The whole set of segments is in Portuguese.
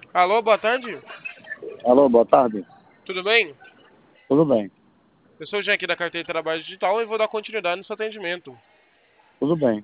Alô, boa tarde. Alô, boa tarde. Tudo bem? Tudo bem, Eu sou o Jean aqui da Carteira de Trabalho Digital e vou dar continuidade no seu atendimento. tudo bem.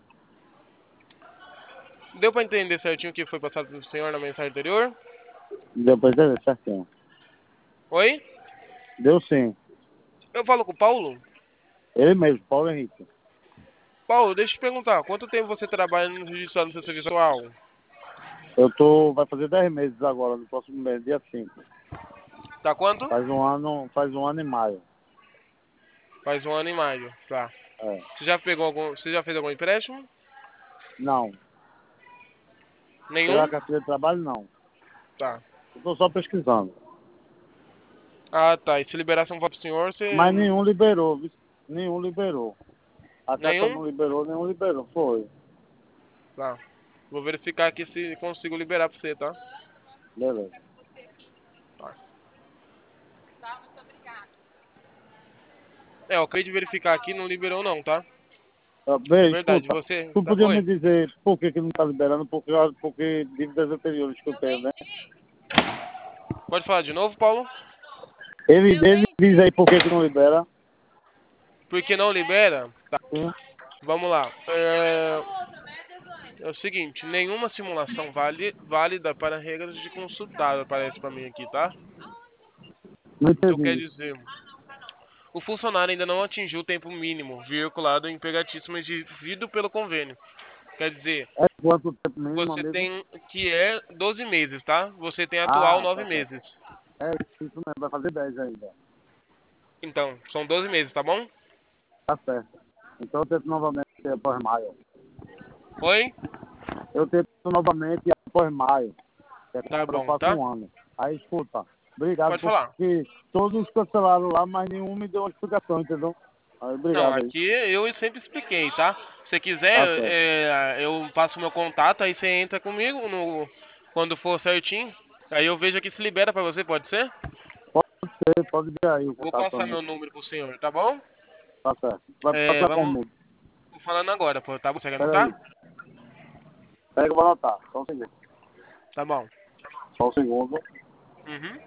Deu para entender certinho o que foi passado pelo senhor na mensagem anterior? Depois dele, certinho. Oi? Deu sim. Eu falo com o Paulo? Ele mesmo, Paulo Henrique. Paulo, deixa eu te perguntar, quanto tempo você trabalha no registrado no seu serviço atual? Vai fazer 10 meses agora, no próximo mês, dia 5. Tá quanto? Faz um ano e maio. Faz um ano e maio, tá. É. Você já fez algum empréstimo? Não, pela Nenhum? carteira de trabalho não. Tá. Eu tô só pesquisando. Ah, tá. E se liberasse um voto pro senhor, Mas você... nenhum liberou, viu? Nenhum liberou. A carta Nenhum? não liberou, nenhum liberou. Foi. Tá. Vou verificar aqui se consigo liberar pra você, tá? Beleza. Tá. Eu acabei de verificar aqui, não liberou não, tá? Bem, Verdade, escuta. você... Tu Tá... podia me Oi? dizer por que não tá liberando? Porque dívidas anteriores que eu tenho, né? Pode falar de novo, Paulo? Ele diz aí por que não libera. Por que não libera? Tá, Sim. vamos lá. É o seguinte, nenhuma simulação válida para regras de consultável aparece para mim aqui, tá? Não Então quer entendi. dizer, o funcionário ainda não atingiu o tempo mínimo vinculado em empregatício exigido pelo convênio. Quer dizer, É quanto tempo mesmo, você amigo? tem que é 12 meses, tá? Você tem atual Ah, 9 tá certo. meses. É isso mesmo, vai fazer 10 ainda. Então, são 12 meses, tá bom? Tá certo. Então eu tento novamente após maio. Oi? Eu tento novamente após maio. Que Tá agora eu bom, faço tá? um ano. Aí escuta, obrigado Pode falar. porque todos cancelaram lá, mas nenhum me deu uma explicação, entendeu? Aí, Não, obrigado aí. aqui eu sempre expliquei, tá? Se você Tá quiser, certo. eu passo meu contato, aí você entra comigo quando for certinho. Aí eu vejo aqui se libera pra você, pode ser? Pode ver aí o Vou contato pra passar mim. meu número pro senhor, tá bom? Tá certo. Vai É, passar vamos como? tô falando agora, pô, tá bom? Você quer Pera aí. anotar? Pega que eu vou anotar. Só um segundo. Tá bom. Só um segundo. Uhum.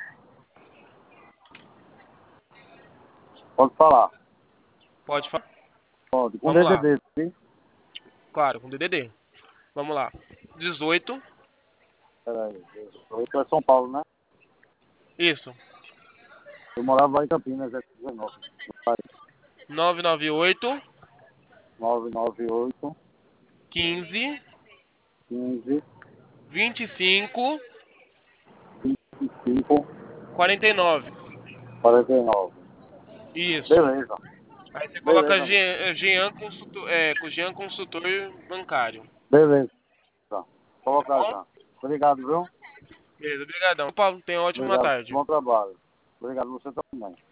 Pode falar. Pode falar. Pode. Com Vamos lá. DDD, sim? Claro, com DDD. Vamos lá. 18, Pera aí. Eu é São Paulo, né? isso. Eu morava lá em Campinas, é 19. 998 998 15 15 25 25 49. 49. Isso. Beleza. Aí você coloca Beleza, amigo. Jean consultor, com Jean consultor bancário. Beleza. Tá Colocar bom? já. Obrigado, viu? Beleza, obrigadão. Paulo, tenha uma ótima Obrigado. tarde. Bom trabalho. Obrigado você também.